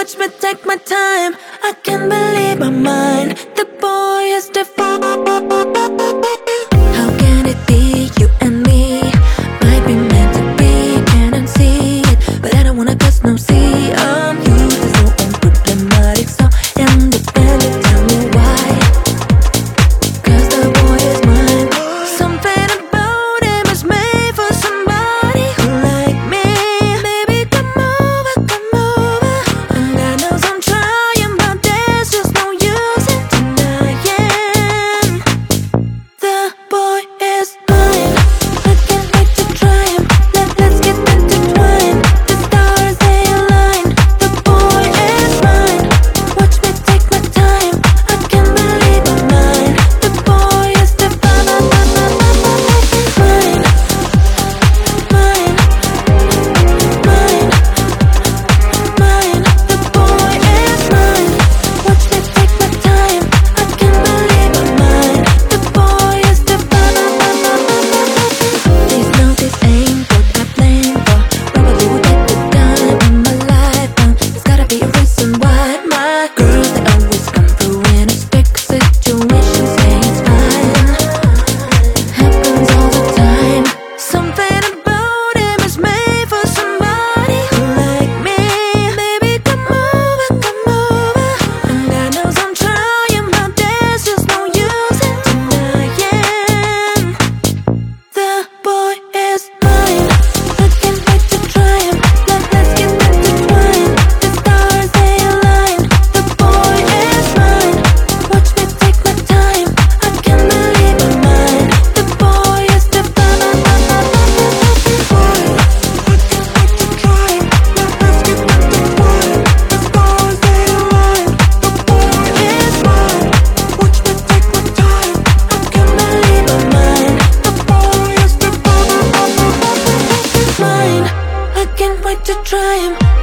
watch me take my time. I can't believe my mind. The boy is different. How can it be you and me? Might be meant to be, can't unsee it, but I don't wanna cause no see. I'm used to so unproblematic, so independent. Tell me why? Cause the boy is mine. Something about him is made for somebody who like me. Baby, come over, come over. And God knows I'm trying, but there's just no use in denying. The boy is mine. I can't wait to try him. Let's get intertwined. The stars they align. The boy is mine. Watch me take my time. I can't believe I'm mine. The boy is divine. Mine, mine, mine, mine. The boy is mine. Watch me take my time. I can't believe I'm mine. The boy is divine. Please know this ain't what I planned for. Probably would get the time in my life. There's gotta be a reason why my girls they always come through in a stick situation. Say it's fine. Happens all the time. Something about him is made for somebody who like me. Baby, come over, come over. And God knows I'm trying, but there's just no use in denying. The boy is mine. I can't wait to try him. Let's get intertwined. The stars they align. The boy is mine. Watch me take my time. I can't believe I'm mine. The boy is divine. I can't wait to try him. Let's get intertwined. The stars they align. The boy is mine. Watch me take my time. I can't believe I'm mine. The boy is divine. Mine. I can't wait to try him.